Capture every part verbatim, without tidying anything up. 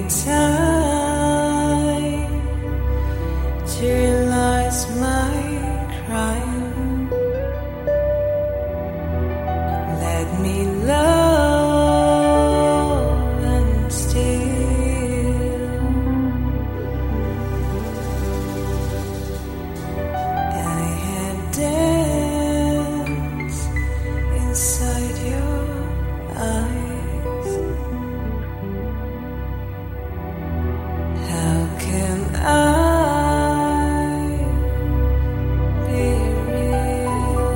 time to realize my crime. Let me love and steal. I had danced inside your eyes. How can I be real?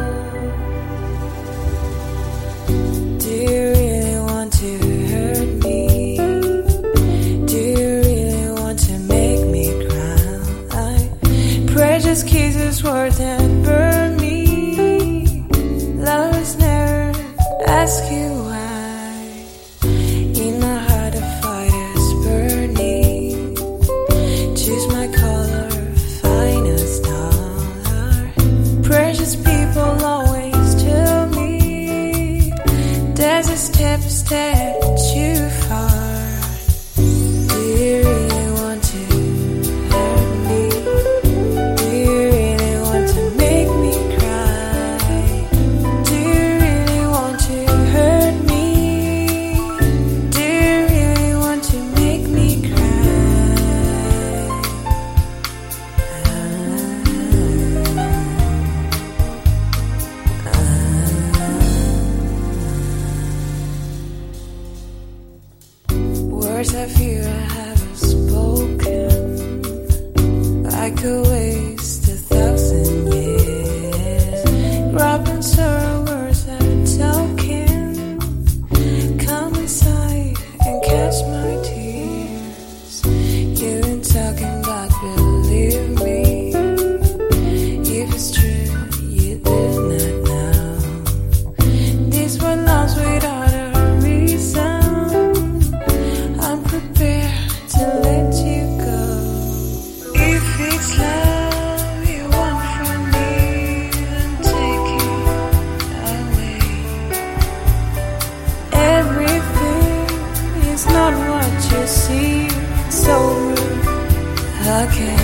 Do you really want to hurt me? Do you really want to make me cry? Precious kisses worth and burn me. Lovers never ask you why. In my heart a fire's burning. Choose my color, finest star. Precious people always tell me there's a step, step too far. Do you really want to hurt me? Do you really want to make me cry? Do you really want to hurt me? Do you really want to make me cry? Words I fear I haven't spoken, like a waste a thousand years. Wrapped in sorrow, words that are token. Come inside and catch my tears. You've been talking about believe me. If it's true, you did not know. These were lost without a reason. I'm prepared to let you go. If it's love you want from me, then take it away. Everything is not what you see. So rude. Okay.